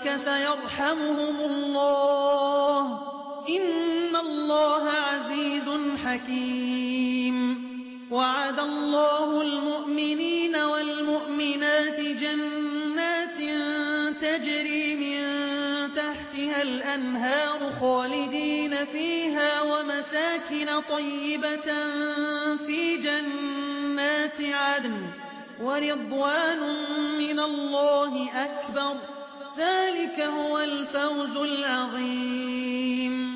أولئك سيرحمهم الله إن الله عزيز حكيم وعد الله المؤمنين والمؤمنات جنات تجري من تحتها الأنهار خالدين فيها ومساكن طيبة في جنات عدن ورضوان من الله أكبر ذلك هو الفوز العظيم.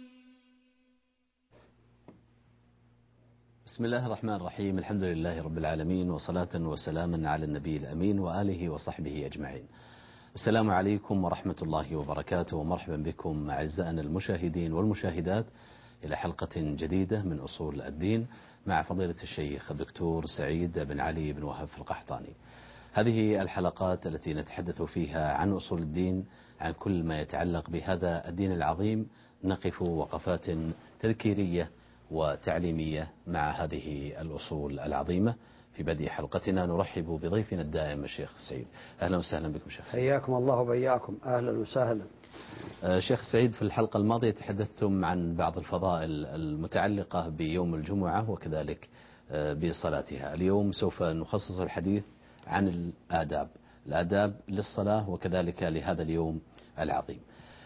بسم الله الرحمن الرحيم. الحمد لله رب العالمين وصلاة وسلاما على النبي الأمين وآله وصحبه أجمعين. السلام عليكم ورحمة الله وبركاته ومرحبا بكم أعزائنا المشاهدين والمشاهدات إلى حلقة جديدة من أصول الدين مع فضيلة الشيخ الدكتور سعيد بن علي بن وهب القحطاني. هذه الحلقات التي نتحدث فيها عن أصول الدين، عن كل ما يتعلق بهذا الدين العظيم، نقف وقفات تذكيرية وتعليمية مع هذه الأصول العظيمة. في بدء حلقتنا نرحب بضيفنا الدائم الشيخ سعيد. أهلا وسهلا بكم شيخ سعيد. حياكم الله وبياكم. أهلا وسهلا. شيخ سعيد، في الحلقة الماضية تحدثتم عن بعض الفضائل المتعلقة بيوم الجمعة وكذلك بصلاتها. اليوم سوف نخصص الحديث عن الآداب للصلاة وكذلك لهذا اليوم العظيم.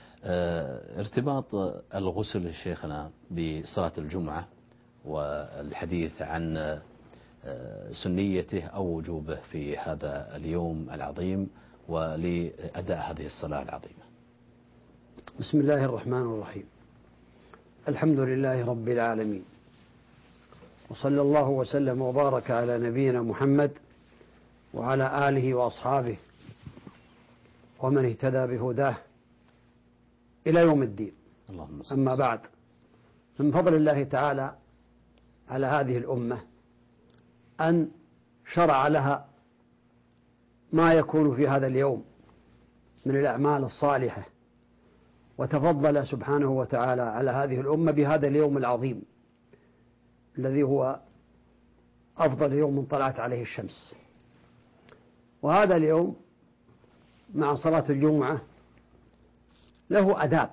ارتباط الغسل شيخنا بصلاة الجمعة والحديث عن سنيته أو وجوبه في هذا اليوم العظيم ولأداء هذه الصلاة العظيمة. بسم الله الرحمن الرحيم. الحمد لله رب العالمين، وصلى الله وسلم وبارك على نبينا محمد وعلى آله وأصحابه ومن اهتدى بهداه إلى يوم الدين. أما بعد، من فضل الله تعالى على هذه الأمة أن شرع لها ما يكون في هذا اليوم من الأعمال الصالحة، وتفضل سبحانه وتعالى على هذه الأمة بهذا اليوم العظيم الذي هو أفضل يوم طلعت عليه الشمس. وهذا اليوم مع صلاة الجمعة له أداب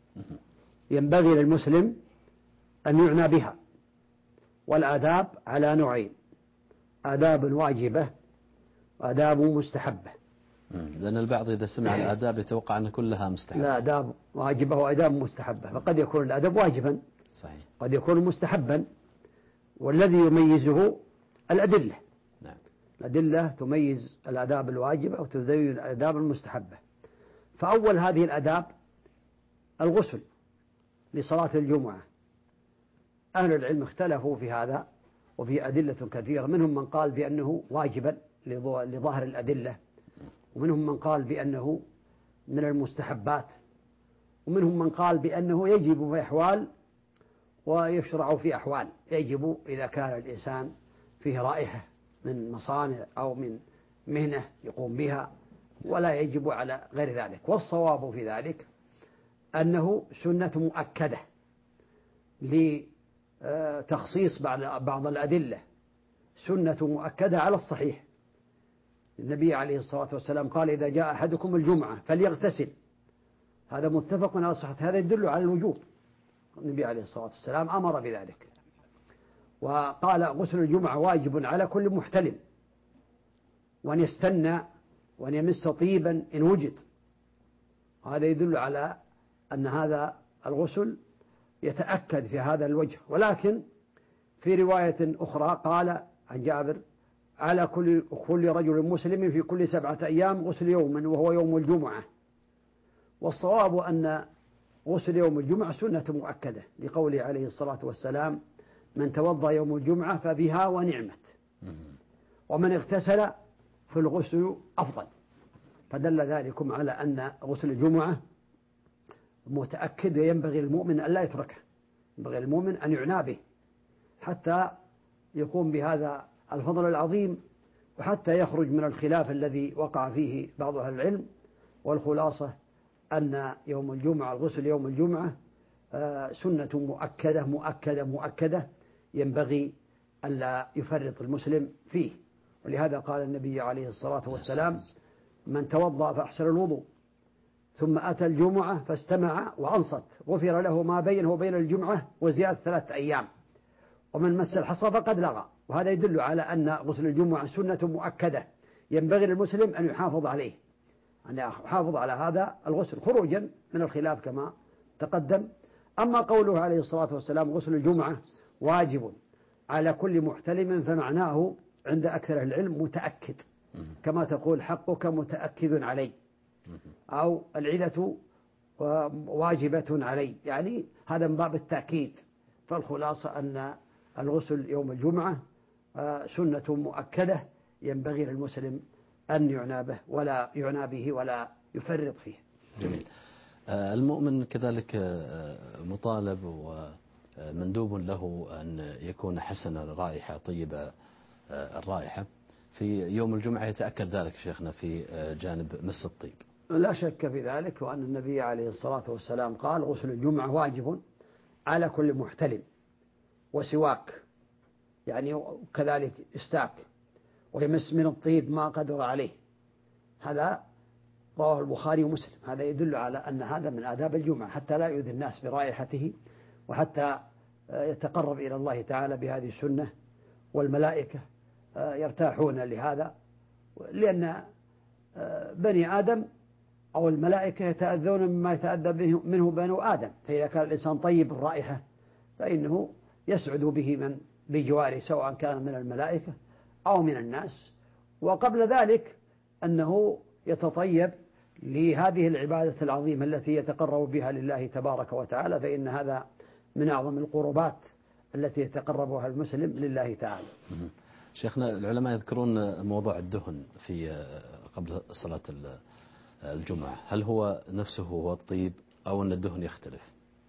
ينبغي للمسلم أن يعنى بها، والآداب على نوعين: آداب واجبة وآداب مستحبة. لأن البعض إذا سمع الآداب يتوقع أن كلها مستحبة. لا، آداب واجبة وآداب مستحبة، فقد يكون الأدب واجبا، صحيح، قد يكون مستحبا، والذي يميزه الأدلة. نعم. الأدلة تميز الآداب الواجبة وتزين الآداب المستحبة. فأول هذه الآداب الغسل لصلاة الجمعة. أهل العلم اختلفوا في هذا وفي أدلة كثيرة، منهم من قال بأنه واجبا لظاهر الأدلة، ومنهم من قال بأنه من المستحبات، ومنهم من قال بأنه يجب في أحوال ويشرع في أحوال. يجب إذا كان الإنسان فيه رائحة من مصانع أو من مهنة يقوم بها، ولا يجب على غير ذلك. والصواب في ذلك أنه سنة مؤكدة لتخصيص بعض الأدلة، سنة مؤكدة على الصحيح. النبي عليه الصلاة والسلام قال: إذا جاء أحدكم الجمعة فليغتسل. هذا متفق على صحة، هذا يدل على الوجوب. النبي عليه الصلاة والسلام أمر بذلك، وقال: غسل الجمعة واجب على كل محتلم، وأن يستنى وأن يمس طيبا إن وجد. هذا يدل على أن هذا الغسل يتأكد في هذا الوجه. ولكن في رواية أخرى قال عن جابر: على كل رجل مسلم في كل 7 أيام غسل يوم وهو يوم الجمعة. والصواب أن غسل يوم الجمعة سنة مؤكدة، لقوله عليه الصلاة والسلام: من توضأ يوم الجمعة فبها ونعمت، ومن اغتسل فالغسل أفضل. فدل ذلكم على أن غسل الجمعة متأكد، وينبغي المؤمن أن لا يتركه، ينبغي المؤمن أن يعنى به حتى يقوم بهذا الفضل العظيم، وحتى يخرج من الخلاف الذي وقع فيه بعض أهل العلم. والخلاصة أن يوم الجمعة، الغسل يوم الجمعة سنة مؤكدة مؤكدة مؤكدة، ينبغي ألا يفرط المسلم فيه. ولهذا قال النبي عليه الصلاة والسلام: من توضأ فأحسن الوضوء ثم أتى الجمعة فاستمع وأنصت غفر له ما بينه وبين الجمعة وزيادة 3 أيام. ومن مس الحصى فقد لغى. وهذا يدل على أن غسل الجمعة سنة مؤكدة ينبغي للمسلم أن يحافظ عليه، أن يحافظ على هذا الغسل خروجا من الخلاف كما تقدم. أما قوله عليه الصلاة والسلام غسل الجمعة واجب على كل محتلم فمعناه عند أكثر العلم متأكد، كما تقول حقك متأكد علي، أو العدة واجبة علي، يعني هذا من باب التأكيد. فالخلاصة أن الغسل يوم الجمعة سنة مؤكدة ينبغي للمسلم أن يعنى به ولا يفرط فيه. جميل. المؤمن كذلك مطالب ومندوب له أن يكون حسن الرائحة طيب الرائحة في يوم الجمعة، يتأكد ذلك شيخنا في جانب مس الطيب. لا شك في ذلك، وأن النبي عليه الصلاة والسلام قال غسل الجمعة واجب على كل محتلم، وسواك يعني كذلك استاك، ويمس من الطيب ما قدر عليه. هذا رواه البخاري ومسلم. هذا يدل على أن هذا من آداب الجمعة حتى لا يؤذي الناس برائحته، وحتى يتقرب إلى الله تعالى بهذه السنة، والملائكة يرتاحون لهذا، لأن بني آدم أو الملائكة يتأذون مما يتأذى منه بنو آدم. فإذا كان الإنسان طيب الرائحة فإنه يسعد به من بجواره، سواء كان من الملائكة أو من الناس. وقبل ذلك أنه يتطيب لهذه العبادة العظيمة التي يتقرب بها لله تبارك وتعالى، فإن هذا من أعظم القربات التي يتقربها المسلم لله تعالى. شيخنا، العلماء يذكرون موضوع الدهن في قبل صلاة الجمعة، هل هو نفسه هو الطيب أو أن الدهن يختلف؟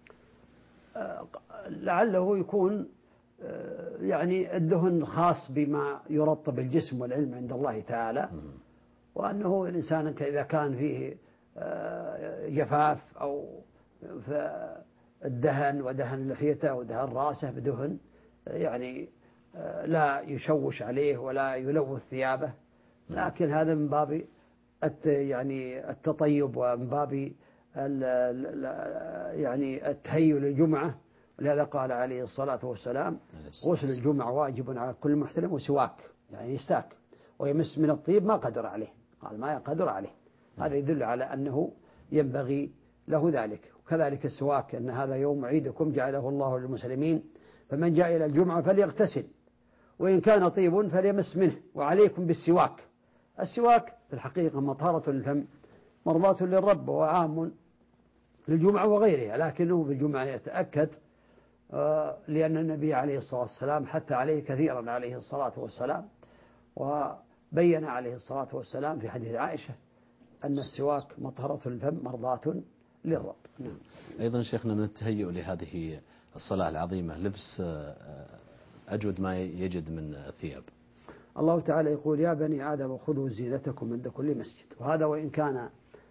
لعله يكون يعني الدهن خاص بما يرطب الجسم، والعلم عند الله تعالى، وأنه الإنسان إذا كان فيه جفاف أو الدهن ودهن لحيته ودهن راسه بدهن يعني لا يشوش عليه ولا يلوث ثيابه، لكن هذا من باب يعني التطيب ومن باب يعني التهيؤ للجمعة. ولهذا قال عليه الصلاة والسلام غسل الجمعة واجب على كل محتلم وسواك، يعني يستاك ويمس من الطيب ما قدر عليه، قال ما يقدر عليه. هذا يدل على أنه ينبغي له ذلك. وكذلك السواك، أن هذا يوم عيدكم جعله الله للمسلمين، فمن جاء إلى الجمعة فليغتسل، وإن كان طيب فليمس منه، وعليكم بالسواك. السواك في الحقيقة مطهرة للفم مرضاة للرب، وعام للجمعة وغيرها، لكنه في الجمعة يتأكد لأن النبي عليه الصلاة والسلام حث عليه كثيرا عليه الصلاة والسلام، وبين عليه الصلاة والسلام في حديث عائشة أن السواك مطهرة للفم مرضاة للرب. نعم. أيضا شيخنا من التهيؤ لهذه الصلاة العظيمة لبس أجود ما يجد من ثياب. الله تعالى يقول يا بني آدم خذوا زينتكم عند كل مسجد، وهذا وإن كان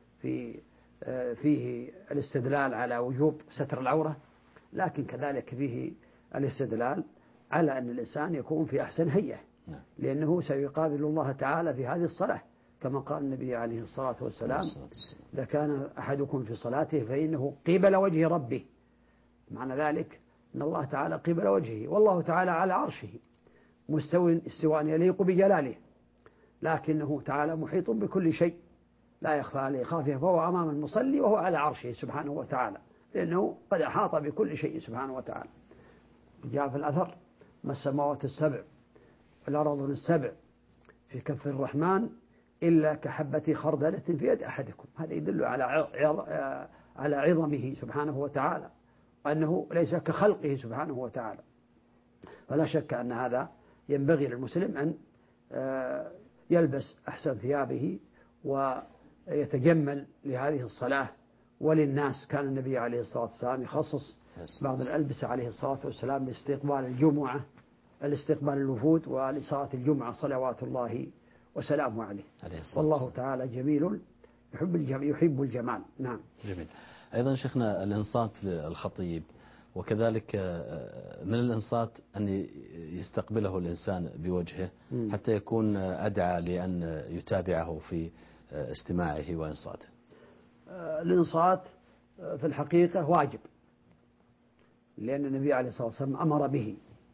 فيه الاستدلال على وجوب ستر العورة، لكن كذلك فيه الاستدلال على أن الإنسان يكون في أحسن هيئة، لأنه سيقابل الله تعالى في هذه الصلاة، كما قال النبي عليه الصلاة والسلام إذا كان أحدكم في صلاته فإنه قبل وجه ربه. معنى ذلك أن الله تعالى قبل وجهه، والله تعالى على عرشه مستو استواء يليق بجلاله، لكنه تعالى محيط بكل شيء لا يخفى عليه خافية، فهو أمام المصلي وهو على عرشه سبحانه وتعالى، لأنه قد أحاط بكل شيء سبحانه وتعالى. جاء في الأثر ما السماوات السبع والأرض السبع في كف الرحمن إلا كحبة خردلة في يد أحدكم. هذا يدل على عظمه سبحانه وتعالى، وأنه ليس كخلقه سبحانه وتعالى. فلا شك أن هذا ينبغي للمسلم أن يلبس أحسن ثيابه ويتجمل لهذه الصلاة وللناس. كان النبي عليه الصلاة والسلام يخصص بعض الألبسة عليه الصلاة والسلام لاستقبال الجمعة، الاستقبال الوفود ولصلاة الجمعة صلوات الله وسلامه عليه. والله تعالى جميل يحب الجمال. نعم. جميل. أيضا شيخنا الإنصات للخطيب، وكذلك من الإنصات أن يستقبله الإنسان بوجهه حتى يكون أدعى لأن يتابعه في استماعه وإنصاته. الإنصات في الحقيقة واجب، لأن النبي عليه الصلاة والسلام أمر به،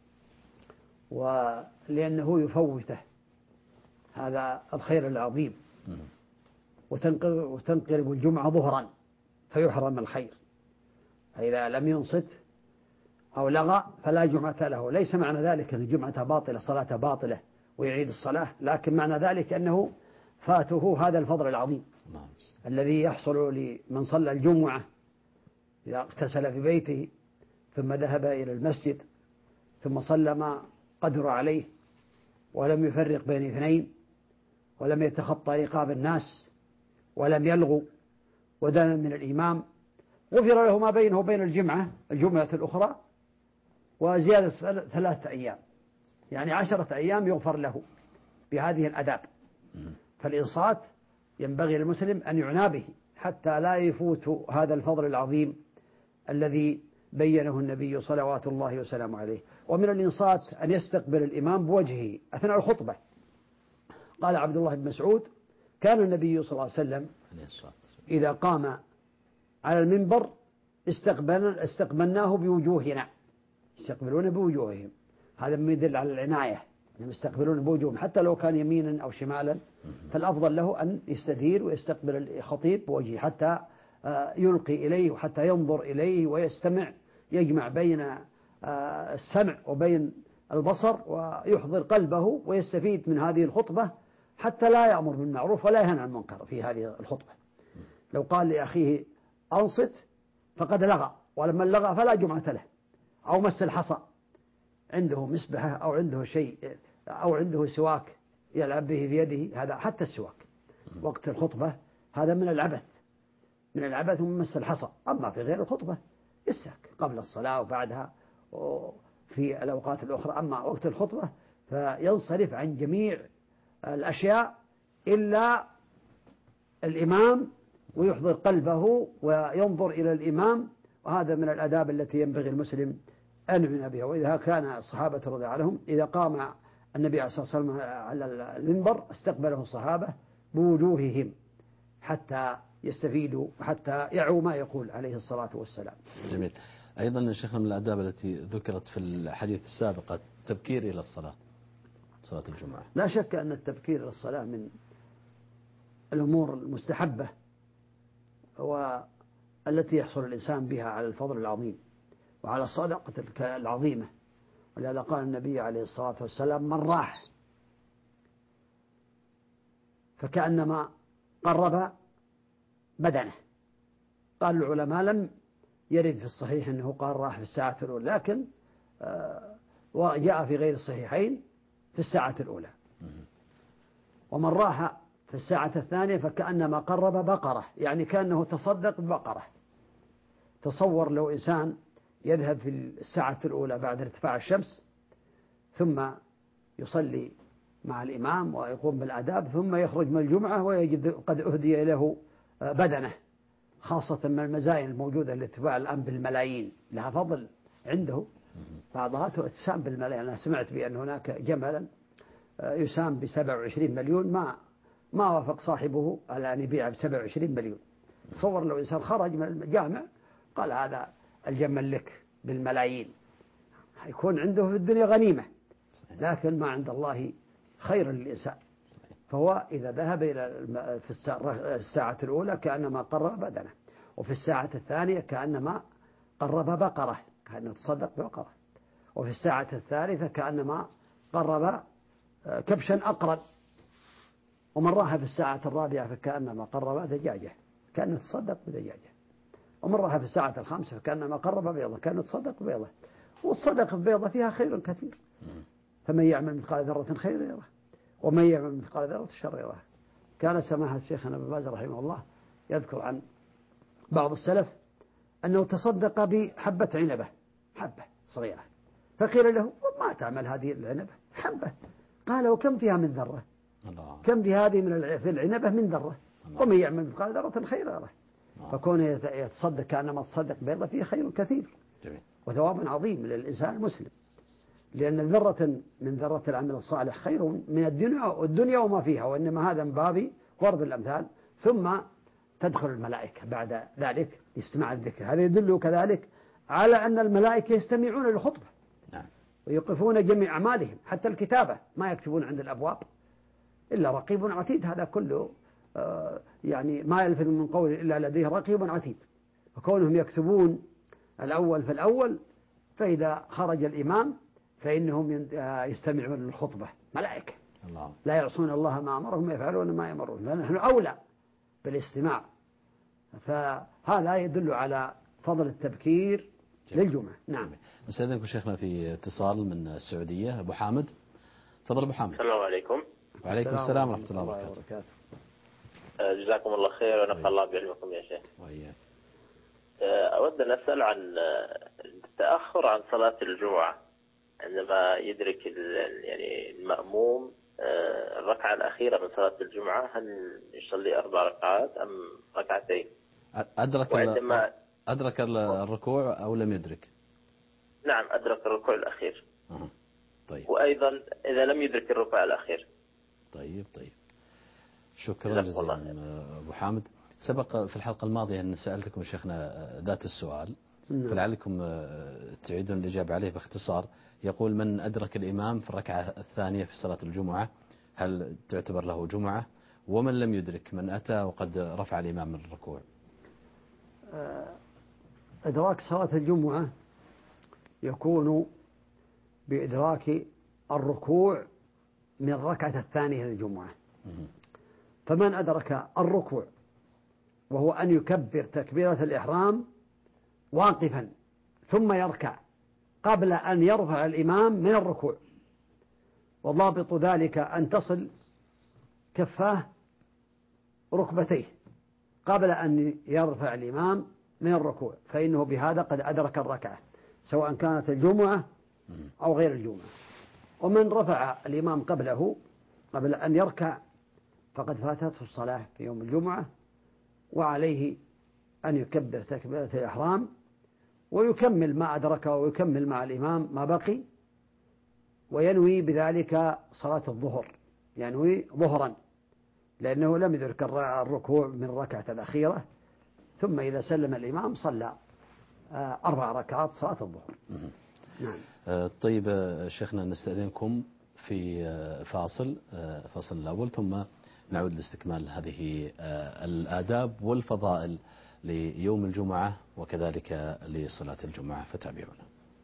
ولأنه يفوته هذا الخير العظيم، وتنقلب الجمعة ظهرا فيحرم الخير، فإذا لم ينصت أو لغى فلا جمعة له. ليس معنى ذلك أن الجمعة باطلة، صلاة باطلة ويعيد الصلاة، لكن معنى ذلك أنه فاته هذا الفضل العظيم الذي يحصل لمن صلى الجمعة إذا اغتسل في بيته ثم ذهب إلى المسجد ثم صلى ما قدر عليه ولم يفرق بين اثنين ولم يتخطى رقاب الناس ولم يلغو ودنا من الإمام، غفر له ما بينه وبين الجمعة الأخرى وزيادة 3 أيام، يعني 10 أيام يغفر له بهذه الأداب. فالإنصات ينبغي للمسلم أن يعنى به حتى لا يفوت هذا الفضل العظيم الذي بينه النبي صلوات الله وسلامه عليه. ومن الإنصات أن يستقبل الإمام بوجهه أثناء الخطبة. قال عبد الله بن مسعود: كان النبي صلى الله عليه وسلم إذا قام على المنبر استقبلناه بوجوهنا، يستقبلون بوجوههم، هذا ما يدل على العناية، أنهم يستقبلون بوجوههم حتى لو كان يمينا أو شمالا، فالأفضل له أن يستدير ويستقبل الخطيب بوجهه حتى يلقي إليه وحتى ينظر إليه ويستمع، يجمع بين السمع وبين البصر ويحضر قلبه ويستفيد من هذه الخطبة حتى لا يأمر بالمعروف ولا ينهى عن المنكر في هذه الخطبة. لو قال لأخيه أنصت فقد لغى، ولما لغى فلا جمعة له، أو مس الحصى، عنده مسبحة أو عنده شيء أو عنده سواك يلعب به في يده، هذا حتى السواك وقت الخطبة هذا من العبث ومن مس الحصى. أما في غير الخطبة يستهك قبل الصلاة وبعدها في الأوقات الأخرى، أما وقت الخطبة فينصرف عن جميع الأشياء إلا الإمام ويحضر قلبه وينظر إلى الإمام، وهذا من الآداب التي ينبغي المسلم أن يعنى بها. وإذا كان الصحابة رضي الله عنهم إذا قام النبي عليه الصلاة والسلام على المنبر استقبله الصحابة بوجوههم حتى يستفيدوا وحتى يعوا ما يقول عليه الصلاة والسلام. جميل. أيضا شيخنا من الآداب التي ذكرت في الحديث السابق التبكير إلى الصلاة، صلاة الجمعة. لا شك أن التبكير إلى الصلاة من الأمور المستحبة والتي يحصل الإنسان بها على الفضل العظيم وعلى الصدقة العظيمة. ولهذا قال النبي عليه الصلاة والسلام: من راح فكأنما قرب بدنه. قال العلماء لم يرد في الصحيح أنه قال راح في الساعة الأولى، لكن وجاء في غير الصحيحين في الساعة الأولى. ومن راح في الساعة الثانية فكأنما قرب بقرة، يعني كأنه تصدق ببقرة. تصور لو إنسان يذهب في الساعة الأولى بعد ارتفاع الشمس ثم يصلي مع الإمام ويقوم بالآداب ثم يخرج من الجمعة ويجد قد أهدي له بدنه، خاصة من المزايا الموجودة التي تباع الآن بالملايين، لها فضل عنده، بعضها تسام بالملايين. أنا سمعت بأن هناك جملا يسام ب27 مليون ما وافق صاحبه على أن يبيع ب27 مليون. تصور لو إنسان خرج من الجامع قال هذا الجمل لك بالملايين، يكون عنده في الدنيا غنيمة، لكن ما عند الله خير للإنسان. فهو إذا ذهب إلى في الساعة الأولى كأنما قرب بدنه، وفي الساعة الثانية كأنما قرب بقرة، كأنه تصدق ببقرة، وفي الساعة الثالثة كأنما قرب كبشا أقرن، ومن راح في الساعة الرابعة فكأنما قرب دجاجة، كأنه تصدق بدجاجة، ومن راح في الساعة الخامسة فكأنما قرب بيضة، كأنه تصدق بيضة. والصدقة ببيضة فيها خير كثير، فمن يعمل مثقال ذرة خير يره ومن يعمل مثقال ذرة شر يره. كان سماحة شيخنا ابن باز رحمه الله يذكر عن بعض السلف أنه تصدق بحبة عنبة، حبة صغيرة، فقيل له: ما تعمل هذه العنبة؟ حبة. قال: وكم فيها من ذرة؟ كم في هذه في العنبة من ذرة؟ ومن يعمل مثقال ذرة خير يره. فكون يتصدق كأنما تصدق بيضة فيه خير كثير وثواب عظيم للإنسان المسلم، لأن ذرة من ذرة العمل الصالح خير من الدنيا وما فيها، وإنما هذا من باب ضرب الأمثال. ثم تدخل الملائكة بعد ذلك لاستماع الذكر. هذا يدل كذلك على أن الملائكة يستمعون للخطبة ويوقفون جميع أعمالهم حتى الكتابة، ما يكتبون عند الأبواب إلا رقيب عتيد. هذا كله يعني ما يلفظ من قول إلا لديه رقيب عتيد. وكونهم يكتبون الأول فالأول، فإذا خرج الإمام فإنهم يستمعون للخطبة ملائكة الله. لا يعصون الله ما أمرهم يفعلون ما يمرون، فنحن أولى بالاستماع. فهذا يدل على فضل التبكير للجمعة. نعم. نستأذنكم شيخنا في اتصال من السعودية. أبو حامد، تفضل أبو حامد. السلام عليكم. وعليكم السلام ورحمة الله وبركاته. جزاكم الله خير ونفع الله بعلمكم يا شيخ. وإياك. أود أن أسأل عن التأخر عن صلاة الجمعة عندما يدرك يعني المأموم الركعة الأخيرة من صلاة الجمعة، هل يصلي 4 ركعات أم ركعتين؟ أدرك الركوع أو لم يدرك؟ نعم، أدرك الركوع الأخير. طيب. وأيضا إذا لم يدرك الركوع الأخير. طيب. شكرا جزيلا أبو حامد. سبق في الحلقة الماضية أن سألتكم شيخنا ذات السؤال، فلعلكم تعيدون الإجابة عليه باختصار. يقول: من أدرك الإمام في الركعة الثانية في صلاة الجمعة هل تعتبر له جمعة؟ ومن لم يدرك، من أتى وقد رفع الإمام من الركوع؟ إدراك صلاة الجمعة يكون بإدراك الركوع من الركعة الثانية للجمعة. فمن أدرك الركوع وهو أن يكبر تكبيرة الإحرام واقفا ثم يركع قبل أن يرفع الإمام من الركوع، وضابط ذلك أن تصل كفاه ركبتيه قبل أن يرفع الإمام من الركوع، فإنه بهذا قد أدرك الركعة سواء كانت الجمعة أو غير الجمعة. ومن رفع الإمام قبله قبل أن يركع فقد فاتته الصلاة في يوم الجمعة، وعليه أن يكبر تكبيرة الإحرام ويكمل ما أدركه ويكمل مع الإمام ما بقي، وينوي بذلك صلاة الظهر، ينوي ظهرا لأنه لم يدرك الركوع من الركعة الأخيرة. ثم إذا سلم الإمام صلى 4 ركعات صلاة الظهر. نعم. طيب شيخنا، نستأذنكم في فاصل الأول، ثم نعود لاستكمال هذه الآداب والفضائل ليوم الجمعة وكذلك لصلاة الجمعة، فتابعونا.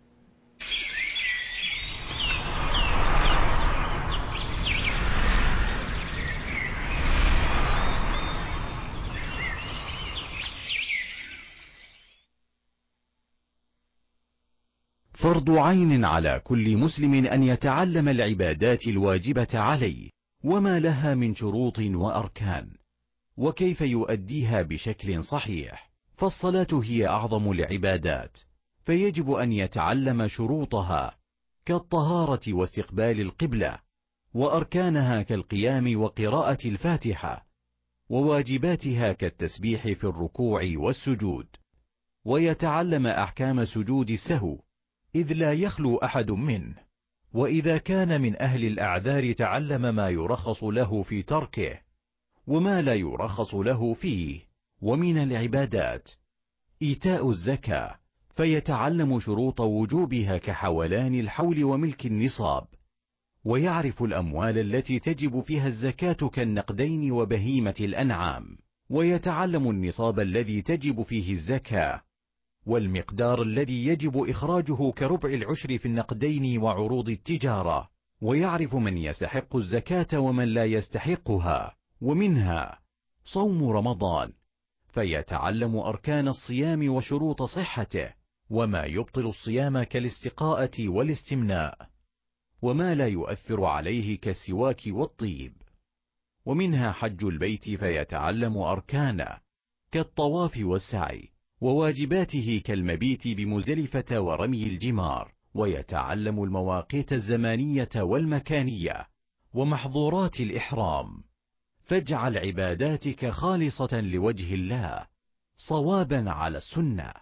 فرض عين على كل مسلم أن يتعلم العبادات الواجبة عليه وما لها من شروط وأركان، وكيف يؤديها بشكل صحيح. فالصلاة هي أعظم العبادات، فيجب أن يتعلم شروطها كالطهارة واستقبال القبلة، وأركانها كالقيام وقراءة الفاتحة، وواجباتها كالتسبيح في الركوع والسجود، ويتعلم أحكام سجود السهو إذ لا يخلو أحد منه. وإذا كان من أهل الأعذار تعلم ما يرخص له في تركه وما لا يرخص له فيه. ومن العبادات إيتاء الزكاة، فيتعلم شروط وجوبها كحولان الحول وملك النصاب، ويعرف الأموال التي تجب فيها الزكاة كالنقدين وبهيمة الأنعام، ويتعلم النصاب الذي تجب فيه الزكاة والمقدار الذي يجب إخراجه كربع العشر في النقدين وعروض التجارة، ويعرف من يستحق الزكاة ومن لا يستحقها. ومنها صوم رمضان، فيتعلم أركان الصيام وشروط صحته وما يبطل الصيام كالاستقاءة والاستمناء، وما لا يؤثر عليه كالسواك والطيب. ومنها حج البيت، فيتعلم أركانه كالطواف والسعي، وواجباته كالمبيت بمزدلفة ورمي الجمار، ويتعلم المواقيت الزمانية والمكانية ومحظورات الإحرام. فاجعل عباداتك خالصة لوجه الله صوابا على السنة.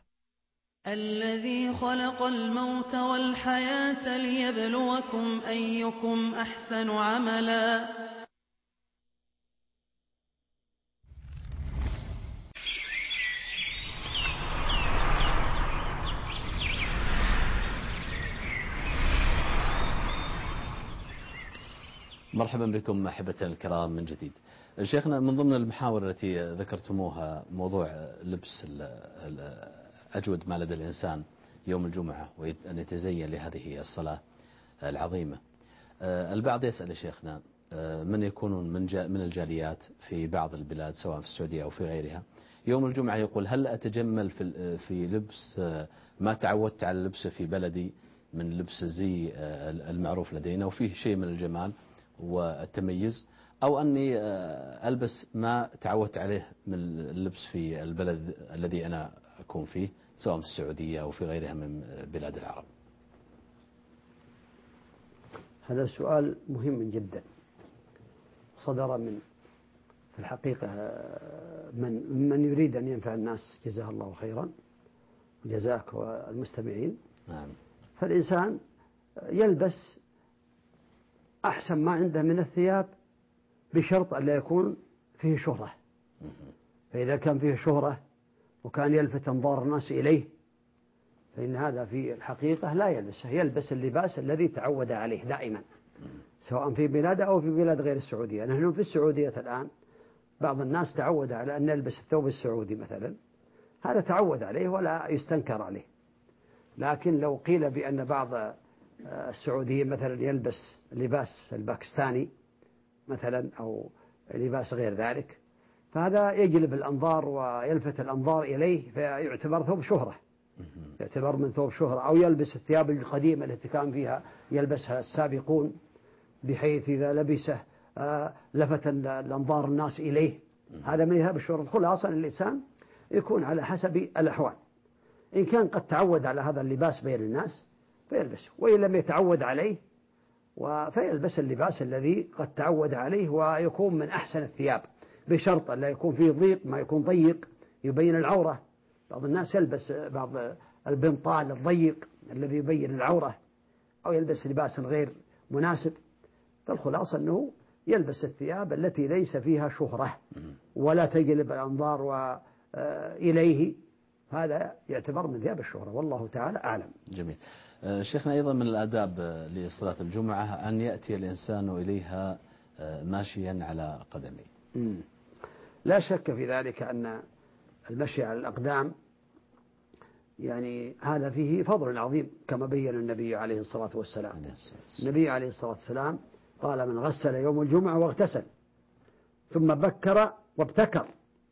الذي خلق الموت والحياة ليبلوكم أيكم أحسن عملا. مرحبا بكم أحبتنا الكرام من جديد. شيخنا، من ضمن المحاور التي ذكرتموها موضوع لبس أجود ما لدى الإنسان يوم الجمعة وأن يتزين لهذه الصلاة العظيمة. البعض يسأل شيخنا من يكونون من الجاليات في بعض البلاد سواء في السعودية أو في غيرها، يوم الجمعة يقول هل أتجمل في لبس ما تعودت على لبسه في بلدي من لبس الزي المعروف لدينا وفيه شيء من الجمال والتميز، أو أني ألبس ما تعودت عليه من اللبس في البلد الذي أنا أكون فيه سواء في السعودية أو في غيرها من بلاد العرب؟ هذا سؤال مهم جدا، صدر في الحقيقة من يريد أن ينفع الناس جزاه الله خيرا وجزاك والمستمعين. نعم. فالإنسان يلبس أحسن ما عنده من الثياب بشرط أن لا يكون فيه شهرة. فإذا كان فيه شهرة وكان يلفت أنظار الناس إليه فإن هذا في الحقيقة لا يلبسه، يلبس اللباس الذي تعود عليه دائما سواء في بلاده أو في بلاد غير السعودية. نحن في السعودية الآن بعض الناس تعود على أن يلبس الثوب السعودي مثلا، هذا تعود عليه ولا يستنكر عليه. لكن لو قيل بأن بعض السعوديين مثلا يلبس لباس الباكستاني مثلا أو لباس غير ذلك، فهذا يجلب الأنظار ويلفت الأنظار إليه فيعتبر ثوب شهرة، يعتبر من ثوب شهرة. أو يلبس الثياب القديمة التي كان فيها يلبسها السابقون بحيث إذا لبسه لفت الأنظار الناس إليه، هذا من ذهب الشهرة. خلاصة الإنسان يكون على حسب الأحوال، إن كان قد تعود على هذا اللباس بين الناس فيلبسه، وإن لم يتعود عليه فيلبس اللباس الذي قد تعود عليه ويكون من أحسن الثياب بشرط أن لا يكون فيه ضيق، ما يكون ضيق يبين العورة. بعض الناس يلبس بعض البنطال الضيق الذي يبين العورة أو يلبس لباسا غير مناسب. فالخلاصة أنه يلبس الثياب التي ليس فيها شهرة ولا تجلب الأنظار إليه، هذا يعتبر من ثياب الشهرة، والله تعالى أعلم. جميل. شيخنا، أيضا من الآداب لصلاة الجمعة أن يأتي الإنسان إليها ماشيا على قدمه. لا شك في ذلك أن المشي على الأقدام يعني هذا فيه فضل عظيم كما بين النبي عليه الصلاة والسلام. النبي عليه الصلاة والسلام قال من غسل يوم الجمعة واغتسل ثم بكر وابتكر،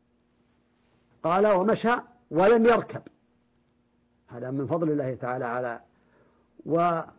قال ومشى ولم يركب، هذا من فضل الله تعالى على، ودنا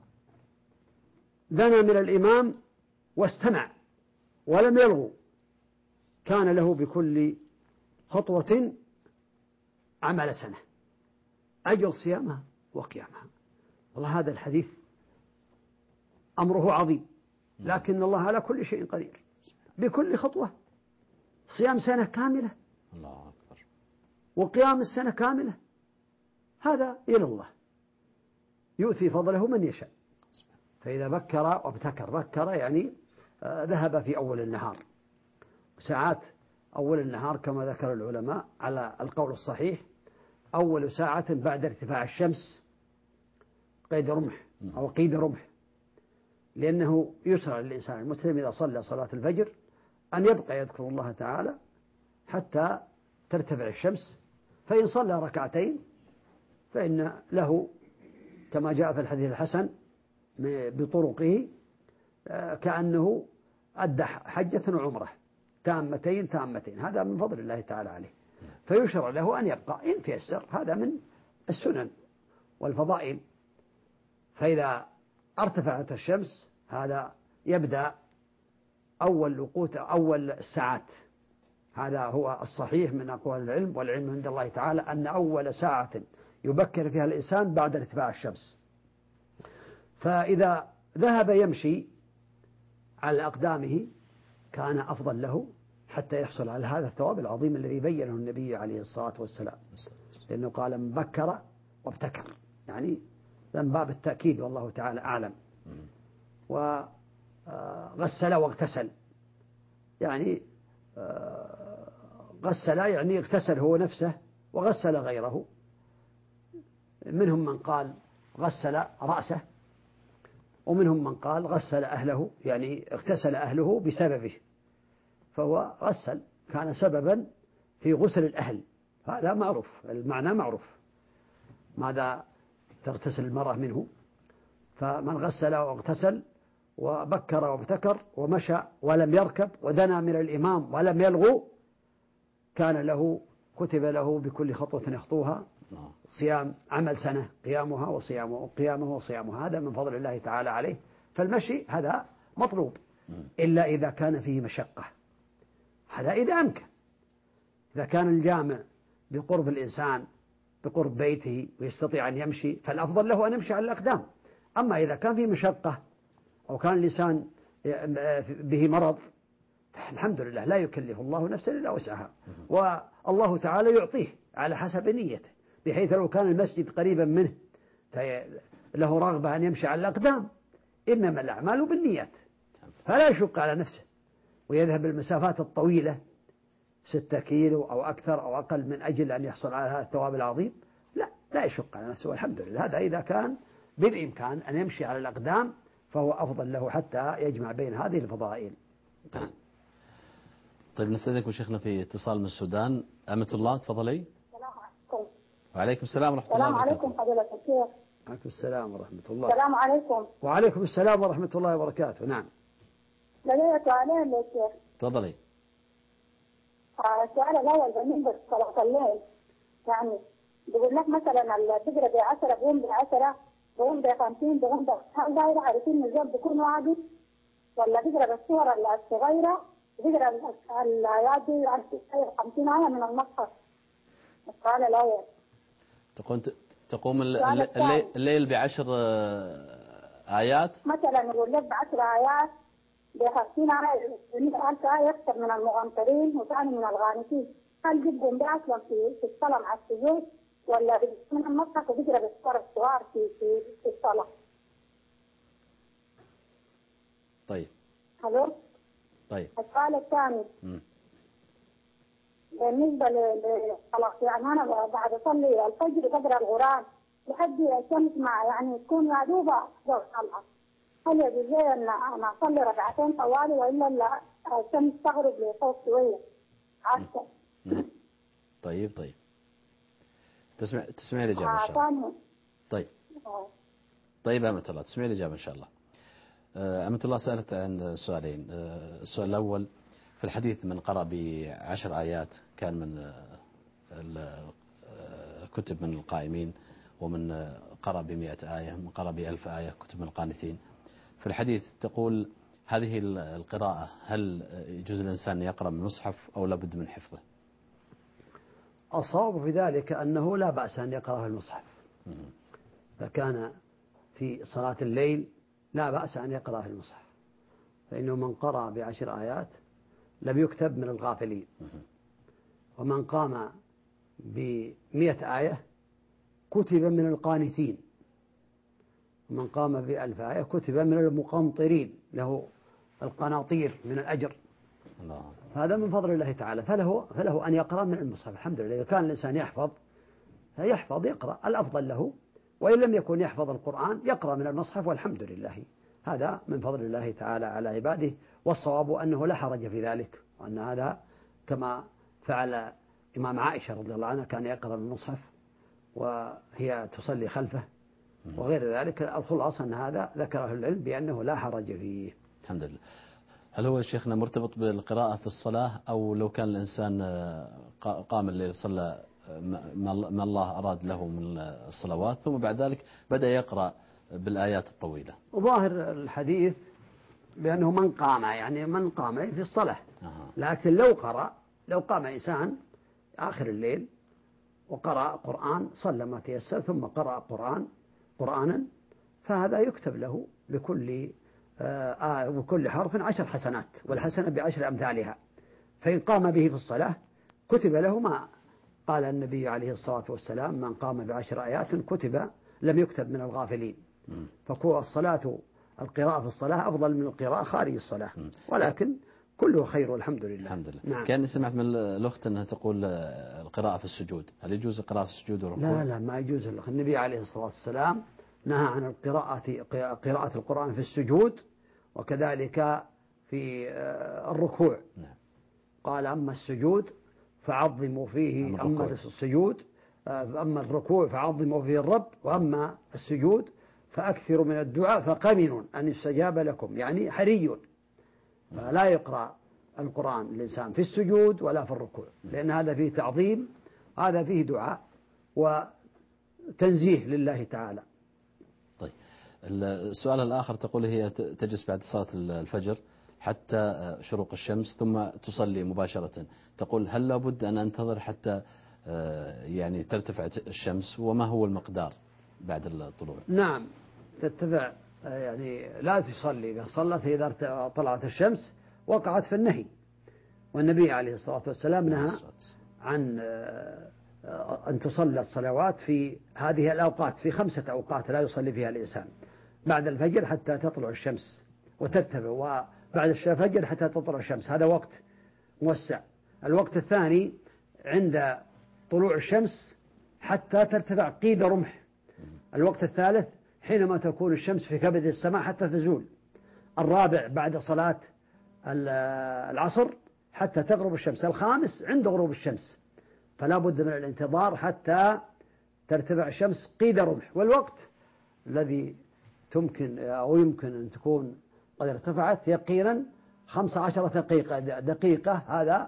من الإمام واستمع ولم يلغو، كان له بكل خطوة عمل سنة، أجر صيامها وقيامها. والله هذا الحديث أمره عظيم، لكن الله على كل شيء قدير. بكل خطوة صيام سنة كاملة، الله أكبر، وقيام السنة كاملة، هذا إلى الله يؤتي فضله من يشاء. فإذا بكر وابتكر، بكر يعني ذهب في أول النهار، ساعات أول النهار كما ذكر العلماء على القول الصحيح أول ساعة بعد ارتفاع الشمس قيد رمح أو قيد رمح، لأنه يشرع للإنسان المسلم إذا صلى صلاة الفجر أن يبقى يذكر الله تعالى حتى ترتفع الشمس، فإن صلى ركعتين فإن له كما جاء في الحديث الحسن بطرقه كأنه أدى حجة وعمرة تامتين، هذا من فضل الله تعالى عليه. فيشرع له أن يبقى إن تيسر، هذا من السنن والفضائل. فإذا ارتفعت الشمس هذا يبدأ أول وقوت أول الساعات، هذا هو الصحيح من أقوال العلم، والعلم عند الله تعالى أن أول ساعة يبكر فيها الإنسان بعد ارتفاع الشمس. فإذا ذهب يمشي على أقدامه كان أفضل له حتى يحصل على هذا الثواب العظيم الذي بينه النبي عليه الصلاة والسلام، لأنه قال من بكر وابتكر، يعني من باب التأكيد والله تعالى أعلم. وغسل واغتسل، يعني غسل يعني اغتسل هو نفسه وغسل غيره. منهم من قال غسل رأسه ومنهم من قال غسل أهله، يعني اغتسل أهله بسببه، فهو غسل، كان سببا في غسل الأهل. هذا معروف، المعنى معروف ماذا تغتسل المرأة منه. فمن غسل واغتسل وبكر وابتكر ومشى ولم يركب ودنا من الإمام ولم يلغو، كان له كتب له بكل خطوة يخطوها صيام عمل سنة، قيامها وصيامها. هذا من فضل الله تعالى عليه. فالمشي هذا مطلوب، إلا إذا كان فيه مشقة، هذا إذا أمكن. إذا كان الجامع بقرب الإنسان، بقرب بيته، ويستطيع أن يمشي، فالأفضل له أن يمشي على الأقدام. أما إذا كان فيه مشقة أو كان الإنسان به مرض، الحمد لله لا يكلف الله نفسا إلا وسعها، والله تعالى يعطيه على حسب نيته، بحيث لو كان المسجد قريبا منه له رغبة أن يمشي على الأقدام، إنما الأعمال بالنيات، فلا يشق على نفسه ويذهب المسافات الطويلة 6 كيلو أو أكثر أو أقل من أجل أن يحصل على هذا الثواب العظيم. لا يشق على نفسه، والحمد لله. هذا إذا كان بالإمكان أن يمشي على الأقدام فهو أفضل له حتى يجمع بين هذه الفضائل. طيب نستأذنكم شيخنا في اتصال من السودان. أمة الله تفضلي. السلام عليكم. وعليكم السلام ورحمة الله وبركاته. السلام عليكم فضيلة الشيخ. وعليكم السلام ورحمة الله. السلام عليكم. وعليكم السلام ورحمة الله وبركاته. نعم. لدي سؤالين يا شيخ. تفضلي. السؤال الأول بالنسبة لصلاة الليل، يعني بيقول لك مثلا اللي بيقرا ب10 بيقوم ب10، بيقوم ب50، بيقوم هل داير عارفين النظام بيكون واجب، ولا بيقرا بالصور الصغيرة، بيقرا الآيات دي 50 آية من المصحف؟ السؤال الأول. تقوم الليل ب10 آيات؟ مثلا يقول لك ب10 آيات، ب50 آية، 100,000 آية أكثر من المغنطرين وثاني من الغانتين. هل بيقوم أصلا في الصلاة مع السجود، ولا من المصحف وبيقرا بالصور الصغار في الصلاة؟ طيب. الو. طيب. السؤال الثاني بالنسبة للصلاة، يعني أنا بعد أصلي الفجر بقرا القرآن لحد الشمس مع يعني تكون يا دوبة طالعة، هل يجوز لي أن أنا أصلي ركعتين طوالي، وإلا الشمس تغرب لفوق شوية عسكر؟ طيب. تسمعي الإجابة إن شاء الله. طيب أمة الله، تسمعي الإجابة إن شاء الله. أمة الله سألت عن سؤالين. السؤال الأول في الحديث من قرأ ب10 آيات كان من كتب من القائمين، ومن قرأ ب100 آية، من قرأ ب1000 آية كتب من القانتين. في الحديث تقول هذه القراءة هل يجوز الإنسان يقرأ من المصحف أو لا بد من حفظه؟ الصواب في ذلك أنه لا بأس أن يقرأ في المصحف، فكان في صلاة الليل لا بأس أن يقرأ في المصحف، فإنه من قرأ ب10 آيات لم يكتب من الغافلين، ومن قام ب100 آية كتب من القانتين، ومن قام ب1000 آية كتب من المقنطرين، له القناطير من الأجر. الله. هذا من فضل الله تعالى، فله أن يقرأ من المصحف. الحمد لله. إذا كان الإنسان يحفظ يقرأ، الأفضل له، وإن لم يكن يحفظ القرآن يقرأ من المصحف، والحمد لله. هذا من فضل الله تعالى على عباده، والصواب أنه لا حرج في ذلك، وأن هذا كما فعل إمام عائشة رضي الله عنها، كان يقرأ من المصحف وهي تصلي خلفه وغير ذلك. الخلاصة أن هذا ذكره العلم بأنه لا حرج فيه. الحمد لله. هل هو شيخنا مرتبط بالقراءة في الصلاة، أو لو كان الإنسان قام الليل صلى ما الله أراد له من الصلوات ثم بعد ذلك بدأ يقرأ بالآيات الطويلة؟ ظاهر الحديث بأنه من قام في الصلاة. لكن لو قام إنسان آخر الليل وقرأ قرآن، صلى ما تيسر ثم قرأ قرآنا، فهذا يكتب له بكل حرف 10 حسنات، والحسنة ب10 أمثالها. فإن قام به في الصلاة كتب له ما قال النبي عليه الصلاة والسلام: من قام ب10 آيات لم يكتب من الغافلين. فكو القراءة في الصلاة أفضل من القراءة خارج الصلاة، ولكن كله خير والحمد لله. الحمد لله. نعم. كان سمعت من الأخت أنها تقول القراءة في السجود، هل يجوز القراءة في السجود والركوع؟ لا ما يجوز. النبي عليه الصلاة والسلام نهى عن قراءة القرآن في السجود وكذلك في الركوع. نعم. قال أما السجود فعظموا فيه، أما السجود أما الركوع فعظموا فيه الرب، وأما السجود فأكثروا من الدعاء فقمن أن يستجاب لكم، يعني حري فلا يقرأ القرآن الإنسان في السجود ولا في الركوع، لأن هذا فيه تعظيم، هذا فيه دعاء وتنزيه لله تعالى. طيب، السؤال الآخر تقول هي تجلس بعد صلاة الفجر حتى شروق الشمس ثم تصلي مباشرة، تقول هل لابد أن أنتظر حتى يعني ترتفع الشمس، وما هو المقدار بعد الطلوع؟ نعم، ترتفع، يعني لا تصلي، إذا صلت إذا طلعت الشمس وقعت في النهي، والنبي عليه الصلاة والسلام نهى عن أن تصلى الصلوات في هذه الأوقات، في 5 أوقات لا يصلي فيها الإنسان: بعد الفجر حتى تطلع الشمس وترتفع، وبعد الفجر حتى تطلع الشمس، هذا وقت موسع. الوقت الثاني عند طلوع الشمس حتى ترتفع قيد رمح. الوقت الثالث حينما تكون الشمس في كبد السماء حتى تزول. الرابع بعد صلاة العصر حتى تغرب الشمس. الخامس عند غروب الشمس، فلا بد من الانتظار حتى ترتفع الشمس قيد رمح. والوقت الذي يمكن أن تكون قد ارتفعت يقينا 15 دقيقة، هذا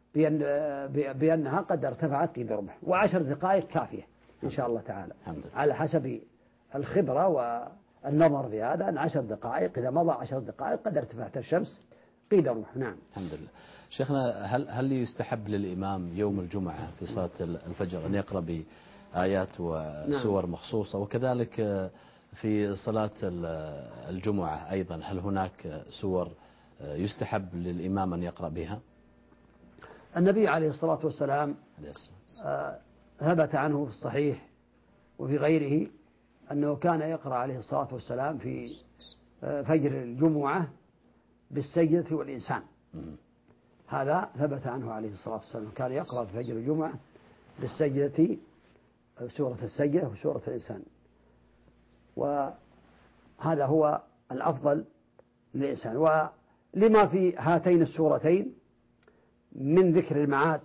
بأنها قد ارتفعت قيد رمح، و10 دقائق كافية إن شاء الله تعالى، على حسب الخبرة والنظر في هذا، أن 10 دقائق إذا مضى 10 دقائق قد ارتفعت الشمس قيد رمح. نعم. الحمد لله. شيخنا، هل يستحب للإمام يوم الجمعة في صلاة الفجر أن يقرأ بآيات وسور مخصوصة، وكذلك في صلاة الجمعة أيضا هل هناك سور يستحب للإمام أن يقرأ بها؟ النبي عليه الصلاة والسلام ثبت عنه في الصحيح وفي غيره أنه كان يقرأ عليه الصلاة والسلام في فجر الجمعة بالسجدة والإنسان. هذا ثبت عنه عليه الصلاة والسلام، كان يقرأ في فجر الجمعة بالسجدة، سورة السجدة وسورة الإنسان، وهذا هو الأفضل للإنسان. ولما في هاتين السورتين من ذكر المعاد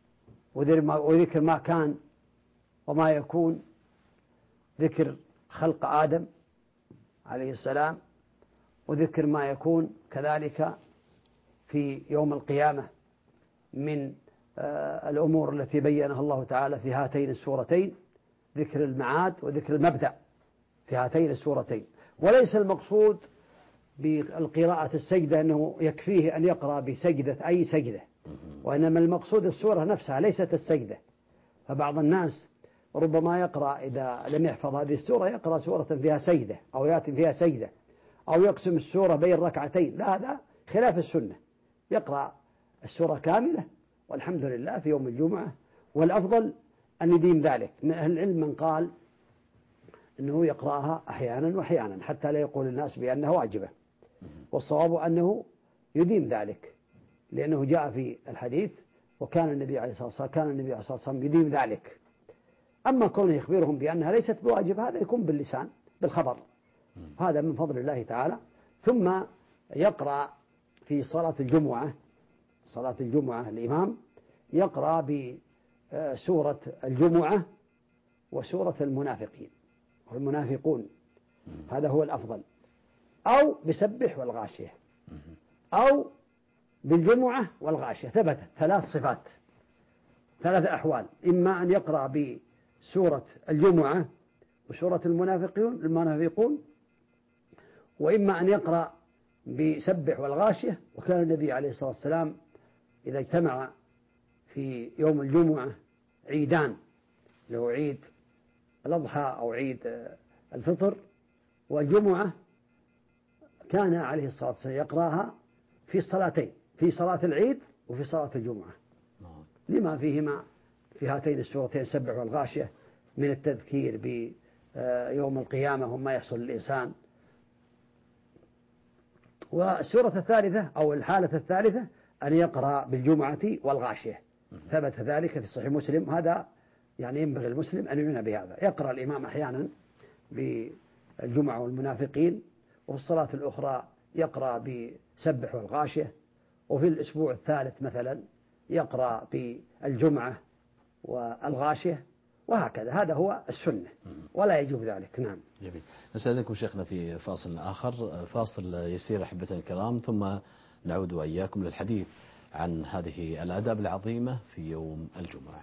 وذكر ما كان وما يكون، ذكر خلق آدم عليه السلام، وذكر ما يكون كذلك في يوم القيامة من الأمور التي بينها الله تعالى في هاتين السورتين، ذكر المعاد وذكر المبدأ في هاتين السورتين. وليس المقصود بالقراءة السجدة أنه يكفيه أن يقرأ بسجدة أي سجدة، وإنما المقصود السورة نفسها ليست السجدة. فبعض الناس ربما يقرأ إذا لم يحفظ هذه السورة يقرأ سورة فيها سجدة أو يأتي فيها سجدة، أو يقسم السورة بين ركعتين، لا، هذا خلاف السنة. يقرأ السورة كاملة والحمد لله في يوم الجمعة، والأفضل أن يديم ذلك. من أهل العلم من قال أنه يقرأها أحيانا وأحيانا حتى لا يقول الناس بأنها واجبة، والصواب أنه يديم ذلك، لأنه جاء في الحديث وكان النبي عليه الصلاة والسلام يديم ذلك. أما كونه يخبرهم بأنها ليست بواجب، هذا يكون باللسان بالخبر، هذا من فضل الله تعالى. ثم يقرأ في صلاة الجمعة الإمام يقرأ بسورة الجمعة وسورة المنافقين والمنافقون، هذا هو الأفضل، أو بسبح والغاشية، أو بالجمعة والغاشية. ثبتت 3 صفات، 3 أحوال: إما أن يقرأ بسورة الجمعة وسورة المنافقون، وإما أن يقرأ بسبح والغاشية. وكان النبي عليه الصلاة والسلام إذا اجتمع في يوم الجمعة عيدان، له عيد الأضحى أو عيد الفطر والجمعة، كان عليه الصلاة والسلام يقرأها في الصلاتين، في صلاة العيد وفي صلاة الجمعة، لما فيهما في هاتين السورتين سبح والغاشية من التذكير بيوم القيامة وما يحصل للإنسان. والسورة الثالثة أو الحالة الثالثة أن يقرأ بالجمعة والغاشية، ثبت ذلك في صحيح مسلم. هذا يعني ينبغي المسلم أن يعنى بهذا. يقرأ الإمام أحيانا الجمعة والمنافقين، وفي الصلاة الأخرى يقرأ بسبح والغاشية، وفي الأسبوع الثالث مثلا يقرأ بالجمعة والغاشية، وهكذا. هذا هو السنة ولا يجوز ذلك. نعم. جميل. نستأذنكم شيخنا في فاصل آخر، فاصل يسير أحبتنا الكرام، ثم نعود وإياكم للحديث عن هذه الآداب العظيمة في يوم الجمعة.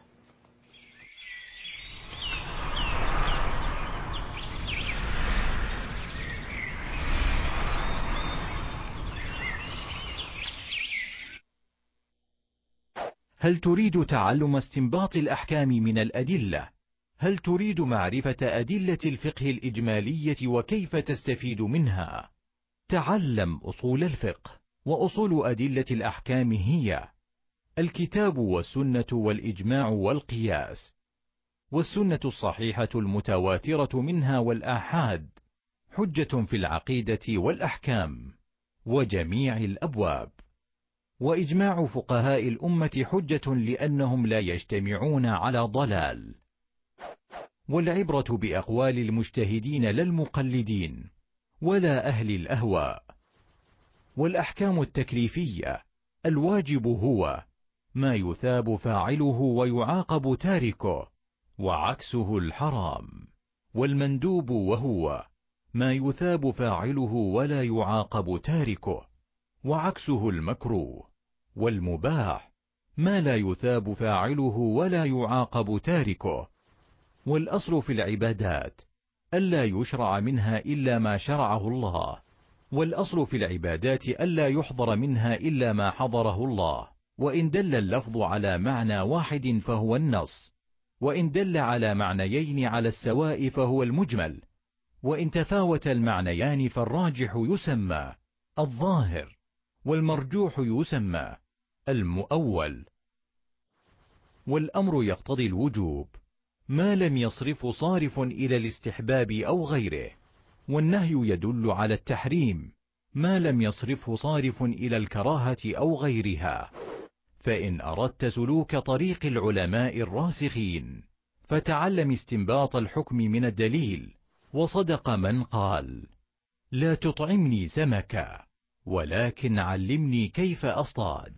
هل تريد تعلم استنباط الأحكام من الأدلة؟ هل تريد معرفة أدلة الفقه الإجمالية وكيف تستفيد منها؟ تعلم أصول الفقه. وأصول أدلة الأحكام هي الكتاب والسنة والإجماع والقياس، والسنة الصحيحة المتواترة منها والآحاد، حجة في العقيدة والأحكام وجميع الأبواب. وإجماع فقهاء الأمة حجة لأنهم لا يجتمعون على ضلال. والعبرة بأقوال المجتهدين لا المقلدين ولا أهل الأهواء. والأحكام التكليفية: الواجب هو ما يثاب فاعله ويعاقب تاركه، وعكسه الحرام. والمندوب وهو ما يثاب فاعله ولا يعاقب تاركه، وعكسه المكروه. والمباح ما لا يثاب فاعله ولا يعاقب تاركه. والأصل في العبادات ألا يشرع منها إلا ما شرعه الله. والأصل في العبادات ألا يحضر منها إلا ما حضره الله. وإن دل اللفظ على معنى واحد فهو النص، وإن دل على معنيين على السواء فهو المجمل، وإن تفاوت المعنيان فالراجح يسمى الظاهر، والمرجوح يسمى المؤول. والأمر يقتضي الوجوب ما لم يصرف صارف إلى الاستحباب أو غيره، والنهي يدل على التحريم ما لم يصرفه صارف إلى الكراهة أو غيرها. فإن أردت سلوك طريق العلماء الراسخين فتعلم استنباط الحكم من الدليل. وصدق من قال: لا تطعمني سمكا ولكن علمني كيف أصطاد.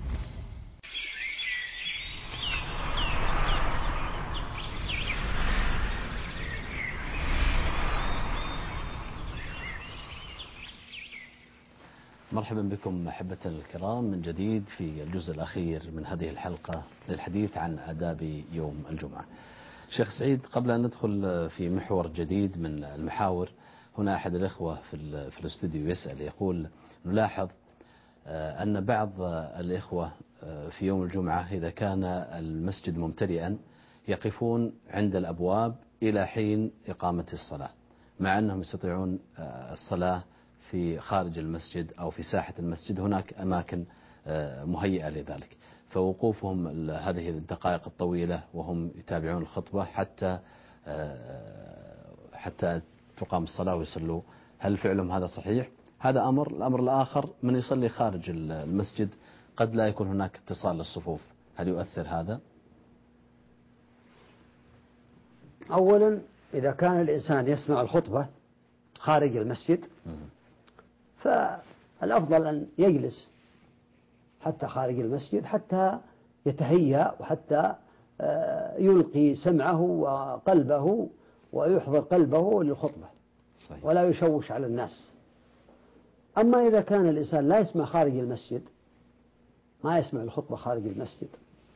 مرحبا بكم أحبتنا الكرام من جديد في الجزء الأخير من هذه الحلقة للحديث عن آداب يوم الجمعة. شيخ سعيد، قبل أن ندخل في محور جديد من المحاور، هنا أحد الإخوة في الاستوديو يسأل، يقول: نلاحظ أن بعض الإخوة في يوم الجمعة إذا كان المسجد ممتلئا يقفون عند الأبواب إلى حين إقامة الصلاة، مع أنهم يستطيعون الصلاة في خارج المسجد أو في ساحة المسجد، هناك أماكن مهيئة لذلك، فوقوفهم هذه الدقائق الطويلة وهم يتابعون الخطبة حتى تقام الصلاة ويصلوا، هل فعلهم هذا صحيح؟ هذا أمر. الأمر الآخر: من يصلي خارج المسجد قد لا يكون هناك اتصال للصفوف، هل يؤثر هذا؟ أولا، إذا كان الإنسان يسمع الخطبة خارج المسجد فالأفضل أن يجلس حتى خارج المسجد حتى يتهيأ وحتى يلقي سمعه وقلبه ويحضر قلبه للخطبة. صحيح. ولا يشوش على الناس. أما إذا كان الإنسان لا يسمع خارج المسجد، ما يسمع الخطبة خارج المسجد،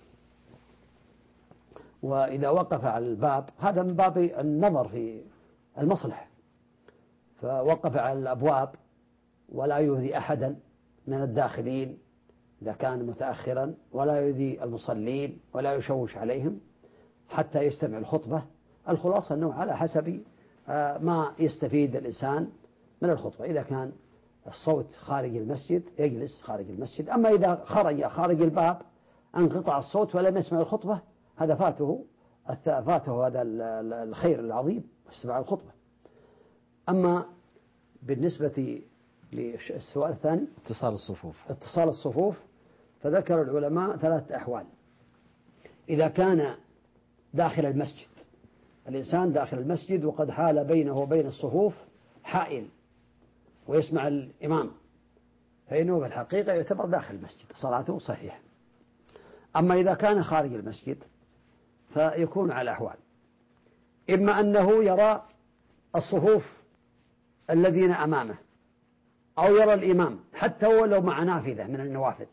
وإذا وقف على الباب، هذا من باب النظر في المصلحة، فوقف على الأبواب ولا يؤذي أحدا من الداخلين إذا كان متأخرا، ولا يؤذي المصلين ولا يشوش عليهم حتى يستمع الخطبة. الخلاصة أنه على حسب ما يستفيد الإنسان من الخطبة. إذا كان الصوت خارج المسجد يجلس خارج المسجد، أما إذا خرج خارج الباب انقطع الصوت ولم يسمع الخطبة، هذا فاته هذا الخير العظيم استماع الخطبة. أما بالنسبة للسؤال الثاني، اتصال الصفوف، فذكر العلماء 3 أحوال. إذا كان داخل المسجد الإنسان داخل المسجد وقد حال بينه وبين الصفوف حائل ويسمع الإمام، فإنه في الحقيقة يعتبر داخل المسجد، صلاته صحيحة. أما إذا كان خارج المسجد فيكون على أحوال: إما أنه يرى الصفوف الذين أمامه، أو يرى الإمام حتى ولو مع نافذة من النوافذ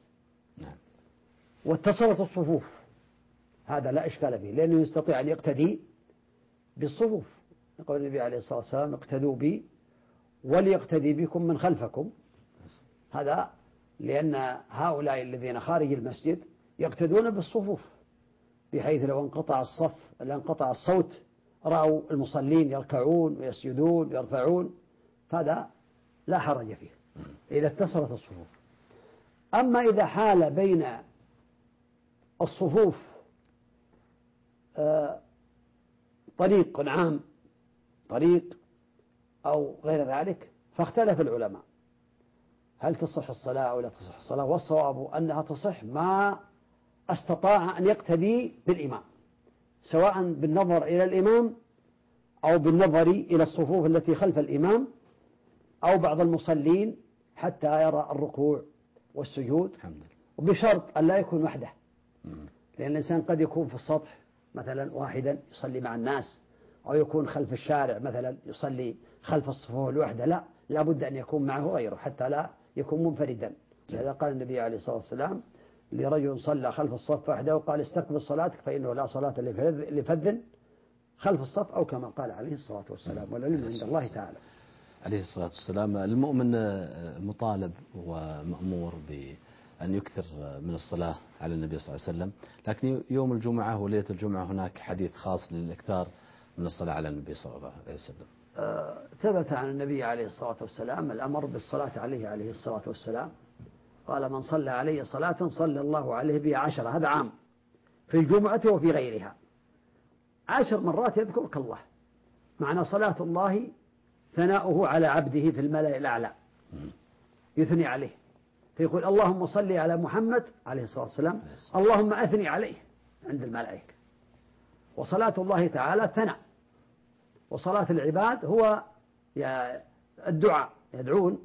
واتصلت الصفوف، هذا لا إشكال فيه، لأنه يستطيع أن يقتدي بالصفوف. يقول النبي عليه الصلاة والسلام: اقتدوا بي وليقتدي بكم من خلفكم. هذا لأن هؤلاء الذين خارج المسجد يقتدون بالصفوف، بحيث لو انقطع الصوت رأوا المصلين يركعون ويسجدون ويرفعون، هذا لا حرج فيه إذا اتصلت الصفوف. أما إذا حال بين الصفوف طريق عام، طريق أو غير ذلك، فاختلف العلماء هل تصح الصلاة أو لا تصح الصلاة، والصواب أنها تصح ما استطاع أن يقتدي بالإمام، سواء بالنظر إلى الإمام أو بالنظر إلى الصفوف التي خلف الإمام أو بعض المصلين حتى يرى الركوع والسجود، وبشرط أن لا يكون وحده، لأن الإنسان قد يكون في السطح مثلا واحدا يصلي مع الناس، أو يكون خلف الشارع مثلا يصلي خلف الصفوف الوحدة، لا بد أن يكون معه غيره حتى لا يكون منفردا. لهذا قال النبي عليه الصلاة والسلام لرجل صلى خلف الصف وحده وقال: استقبل صلاتك فإنه لا صلاة لفذ خلف الصف، أو كما قال عليه الصلاة والسلام، والعلم عند الله تعالى. عليه الصلاة والسلام. المؤمن مطالب ومأمور بأن يكثر من الصلاة على النبي صلى الله عليه وسلم، لكن يوم الجمعة وليلة الجمعة هناك حديث خاص للإكثار من الصلاة على النبي صلى الله عليه وسلم. ثبت عن النبي عليه الصلاة والسلام الأمر بالصلاة عليه الصلاة والسلام، قال: من صلى عليه صلاة صلى الله عليه بها 10، هذا عام في الجمعة وفي غيرها، 10 مرات يذكرك الله، معنى صلاة الله ثناؤه على عبده في الملأ الأعلى، يثني عليه فيقول: اللهم صل على محمد عليه الصلاة والسلام، اللهم أثني عليه عند الملائكة. وصلاة الله تعالى ثناء، وصلاة العباد هو الدعاء، يدعون،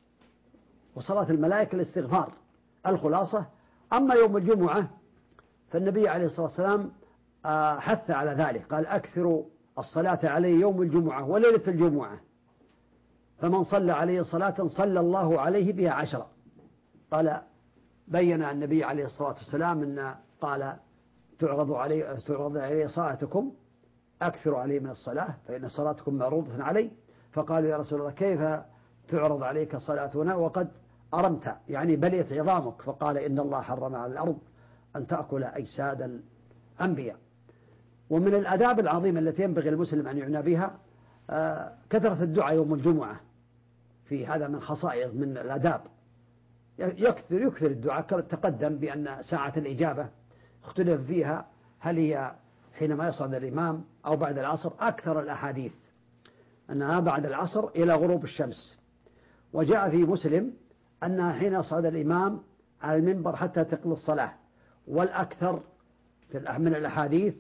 وصلاة الملائكة الاستغفار. الخلاصة: أما يوم الجمعة فالنبي عليه الصلاة والسلام حث على ذلك، قال: أكثروا الصلاة عليه يوم الجمعة وليلة الجمعة، فمن صلى عليه صلاة صلى الله عليه بها 10. قال بين النبي عليه الصلاة والسلام أن قال: تعرض علي صلاتكم، أكثروا عليه من الصلاة فإن صلاتكم معروضة علي. فقالوا: يا رسول الله كيف تعرض عليك صلاتنا وقد أرمت، يعني بليت عظامك؟ فقال: إن الله حرم على الأرض أن تأكل أجساد الأنبياء. ومن الآداب العظيمة التي ينبغي المسلم أن يعنى بها كثرة الدعاء يوم الجمعة، في هذا من خصائص من الآداب، يكثر الدعاء. كما تقدم بأن ساعة الإجابة اختلف فيها هل هي حينما يصعد الإمام أو بعد العصر. أكثر الأحاديث أنها بعد العصر إلى غروب الشمس، وجاء في مسلم أنها حين يصعد الإمام على المنبر حتى تقضي الصلاة. والأكثر من الأحاديث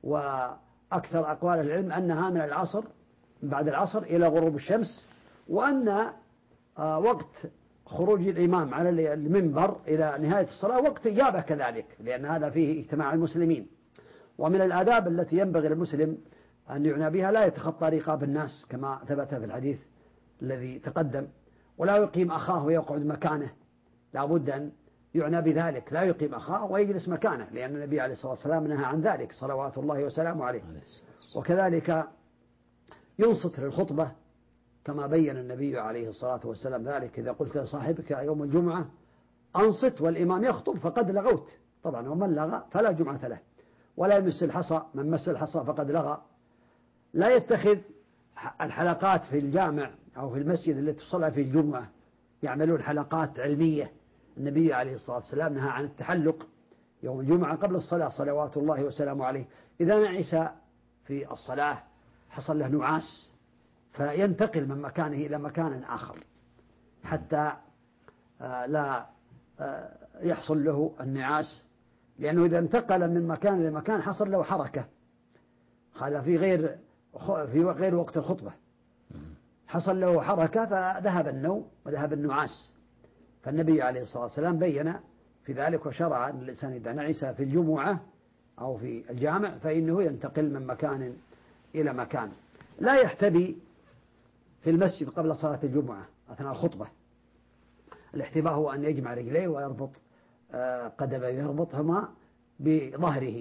وأكثر أقوال العلم أنها من العصر، بعد العصر إلى غروب الشمس، وأن وقت خروج الإمام على المنبر إلى نهاية الصلاة وقت إجابة كذلك، لأن هذا فيه اجتماع المسلمين. ومن الآداب التي ينبغي المسلم أن يعنى بها لا يتخطى رقاب الناس كما ثبت في الحديث الذي تقدم، ولا يقيم أخاه ويقعد مكانه، لا بد أن يعنى بذلك، لا يقيم أخاه ويجلس مكانه، لأن النبي عليه الصلاة والسلام نهى عن ذلك صلوات الله وسلامه عليه. وكذلك ينصت للخطبة كما بين النبي عليه الصلاة والسلام ذلك: إذا قلت لصاحبك يوم الجمعة أنصت والإمام يخطب فقد لغوت. طبعا ومن لغى فلا جمعة له. ولا يمس الحصى، من مس الحصى فقد لغى. لا يتخذ الحلقات في الجامع أو في المسجد التي تصلى في الجمعة يعملون حلقات علمية. النبي عليه الصلاة والسلام نهى عن التحلق يوم الجمعة قبل الصلاة صلوات الله وسلامه عليه. إذا نعس في الصلاة حصل له نعاس فينتقل من مكانه إلى مكان آخر حتى لا يحصل له النعاس، لأنه إذا انتقل من مكان إلى مكان حصل له حركة، هذا في غير وقت الخطبة، حصل له حركة فذهب النوم وذهب النعاس، فالنبي عليه الصلاة والسلام بين في ذلك وشرع أن الإنسان إذا نعس في الجمعة أو في الجامع فإنه ينتقل من مكان إلى مكان. لا يحتبي في المسجد قبل صلاة الجمعة أثناء الخطبة. الاحتباء هو أن يجمع رجليه ويربط قدميه، يربطهما بظهره،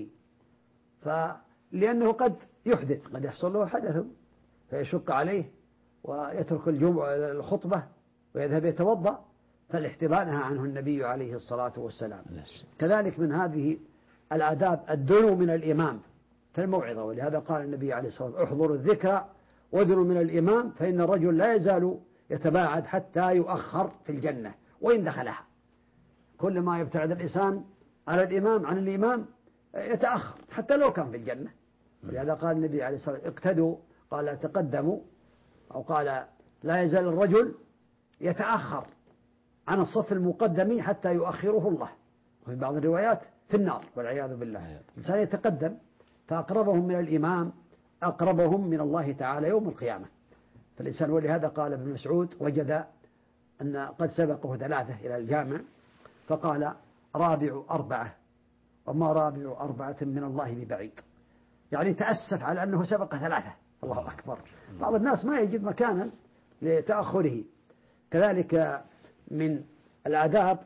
لأنه قد يحدث، قد يحصل له حدث فيشق عليه ويترك الخطبة ويذهب يتوضأ، فالاحتباء نهى عنه النبي عليه الصلاة والسلام. كذلك من هذه الآداب الدنو من الإمام في الموعظة، ولهذا قال النبي عليه الصلاة والسلام: احضروا الذكر ودنوا من الإمام فإن الرجل لا يزال يتباعد حتى يؤخر في الجنة وإن دخلها. كل ما يبتعد الإنسان على الإمام عن الإمام يتأخر حتى لو كان في الجنة. ولهذا قال النبي عليه الصلاة والسلام: اقتدوا، قال تقدموا، أو قال لا يزال الرجل يتأخر عن الصف المقدم حتى يؤخره الله، وفي بعض الروايات في النار والعياذ بالله. الإنسان يتقدم، فأقربهم من الإمام أقربهم من الله تعالى يوم القيامة. فالإنسان، ولهذا قال ابن مسعود: وجد أن قد سبقه 3 إلى الجامع فقال: رابع 4، وما رابع 4 من الله ببعيد. يعني تأسف على أنه سبق 3. الله أكبر. بعض الناس ما يجد مكانا لتأخره. كذلك من الآداب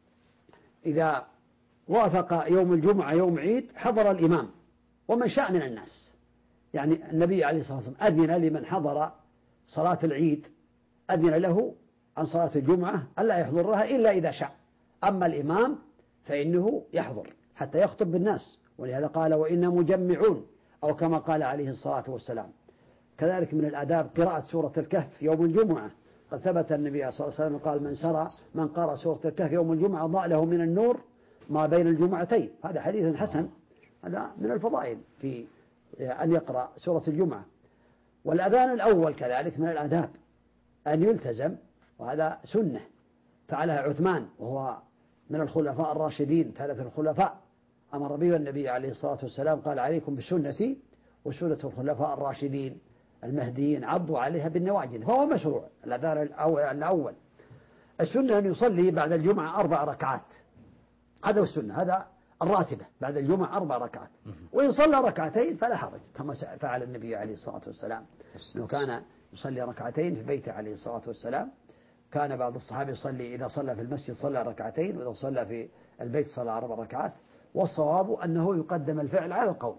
إذا وافق يوم الجمعة يوم عيد حضر الإمام ومن شاء من الناس. يعني النبي عليه الصلاة والسلام أذن لمن حضر صلاة العيد، أذن له عن صلاة الجمعة ألا يحضرها إلا إذا شاء. أما الإمام فإنه يحضر حتى يخطب بالناس، ولهذا قال: وإنا مجمعون، أو كما قال عليه الصلاة والسلام. كذلك من الآداب قراءة سورة الكهف يوم الجمعة. قد ثبت النبي صلى الله عليه وسلم قال: من قرأ سورة الكهف يوم الجمعة ضاء له من النور ما بين الجمعتين. هذا حديث حسن، هذا من الفضائل في أن يقرأ سورة الجمعة. والأذان الأول كذلك من الآداب أن يلتزم، وهذا سنة فعلها عثمان وهو من الخلفاء الراشدين 3 الخلفاء، أمر به النبي عليه الصلاة والسلام قال: عليكم بسنتي وسنة الخلفاء الراشدين المهديين عضوا عليها بالنواجذ. فهو مشروع الأذان الأول. السنة أن يصلي بعد الجمعة 4 ركعات، هذا هو السنة، هذا الراتبة بعد الجمعة 4 ركعات. وإن صلى 2 فلا حرج، كما فعل النبي عليه الصلاة والسلام، أنه كان يصلي 2 في بيته عليه الصلاة والسلام. كان بعض الصحابة يصلي إذا صلى في المسجد صلى 2، وإذا صلى في البيت صلى 4 ركعات. والصواب أنه يقدم الفعل على القول،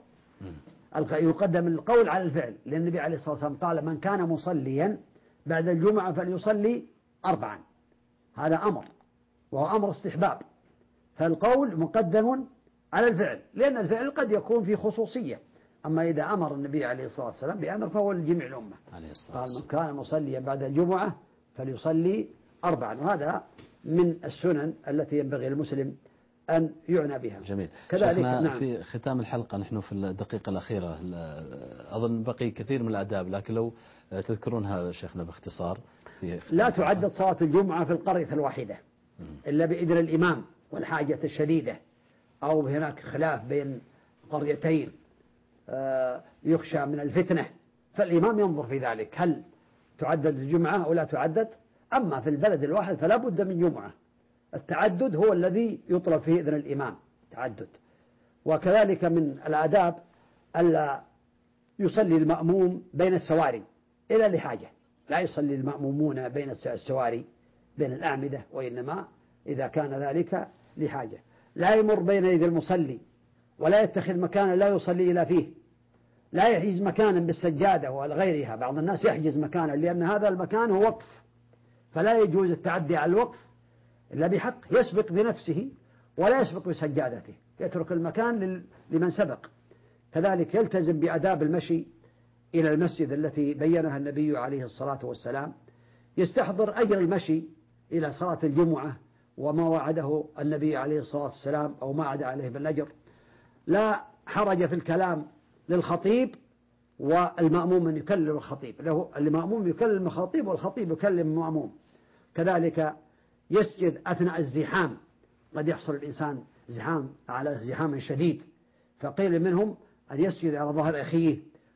يقدم القول على الفعل، لأن النبي عليه الصلاة والسلام قال: من كان مصليا بعد الجمعة فليصلي 4. هذا أمر، وهو أمر استحباب، فالقول مقدم على الفعل، لأن الفعل قد يكون في خصوصية. أما إذا أمر النبي عليه الصلاة والسلام بأمر فهو لجميع الأمة. قال: من كان مصليا بعد الجمعة فليصلي 4. وهذا من السنن التي ينبغي المسلم أن يعنى بها. جميل. كذلك نعم. في ختام الحلقة نحن في الدقيقة الأخيرة، أظن بقي كثير من الآداب، لكن لو تذكرونها شيخنا باختصار. لا تعدد صلاة الجمعة في القرية الواحدة إلا بإذن الإمام والحاجة الشديدة، أو هناك خلاف بين قريتين يخشى من الفتنة، فالإمام ينظر في ذلك هل تعدد الجمعة أو لا تعدد. أما في البلد الواحد فلا بد من جمعة. التعدد هو الذي يطلب فيه إذن الإمام، تعدد. وكذلك من الآداب ألا يصلي المأموم بين السواري إلا لحاجة، لا يصلي المأمومون بين السواري بين الأعمدة، وإنما إذا كان ذلك لحاجة. لا يمر بين يدي المصلي، ولا يتخذ مكانا لا يصلي إلا فيه، لا يحجز مكانا بالسجادة وغيرها. بعض الناس يحجز مكانا لأن هذا المكان هو وقف، فلا يجوز التعدي على الوقف إلا بحق، يسبق بنفسه ولا يسبق بسجادته، يترك المكان لمن سبق. كذلك يلتزم بأداب المشي إلى المسجد التي بينها النبي عليه الصلاة والسلام، يستحضر أجر المشي إلى صلاة الجمعة وما وعده النبي عليه الصلاة والسلام أو ما عدا عليه بالأجر. لا حرج في الكلام للخطيب، والمأموم من يكلم الخطيب، له المأموم يكلم الخطيب والخطيب يكلم المأموم. كذلك يسجد أثناء الزحام، قد يحصل الإنسان زحام على زحام شديد، فقيل منهم أن يسجد على ظهر أخيه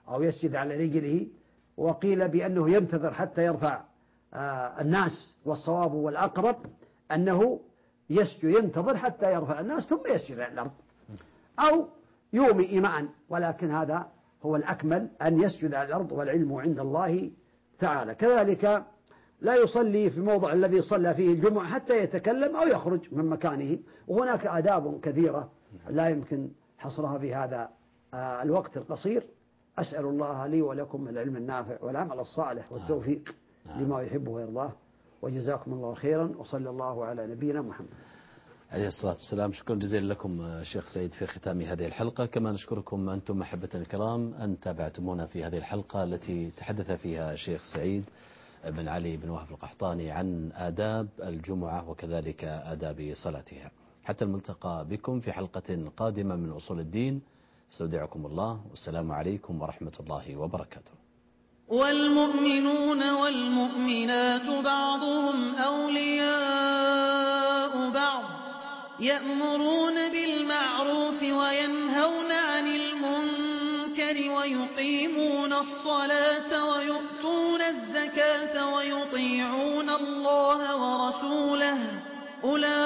أو يسجد على رجله، وقيل بأنه ينتظر حتى يرفع الناس، والصواب والأقرب أنه ينتظر حتى يرفع الناس ثم يسجد على الأرض، أو يومي إيماء، ولكن هذا هو الأكمل أن يسجد على الأرض، والعلم عند الله تعالى. كذلك لا يصلي في الموضع الذي صلى فيه الجمعة حتى يتكلم أو يخرج من مكانه، وهناك آداب كثيرة لا يمكن حصرها في هذا الوقت القصير. أسأل الله لي ولكم العلم النافع والعمل الصالح والتوفيق لما يحبه ويرضاه، وجزاكم الله خيرا، وصلى الله على نبينا محمد عليه الصلاة والسلام. شكرا جزيلا لكم شيخ سعيد في ختام هذه الحلقة. كما نشكركم أنتم محبة الكرام أن تابعتمونا في هذه الحلقة التي تحدث فيها الشيخ سعيد بن علي بن وهب القحطاني عن آداب الجمعة وكذلك آداب صلاتها. حتى الملتقى بكم في حلقة قادمة من أصول الدين، استودعكم الله، والسلام عليكم ورحمة الله وبركاته. والمؤمنون والمؤمنات بعضهم أولياء بعض، يأمرون بالمعروف وينهون عن المنكر ويقيمون الصلاة ويؤتون الزكاة ويطيعون الله ورسوله، أولئك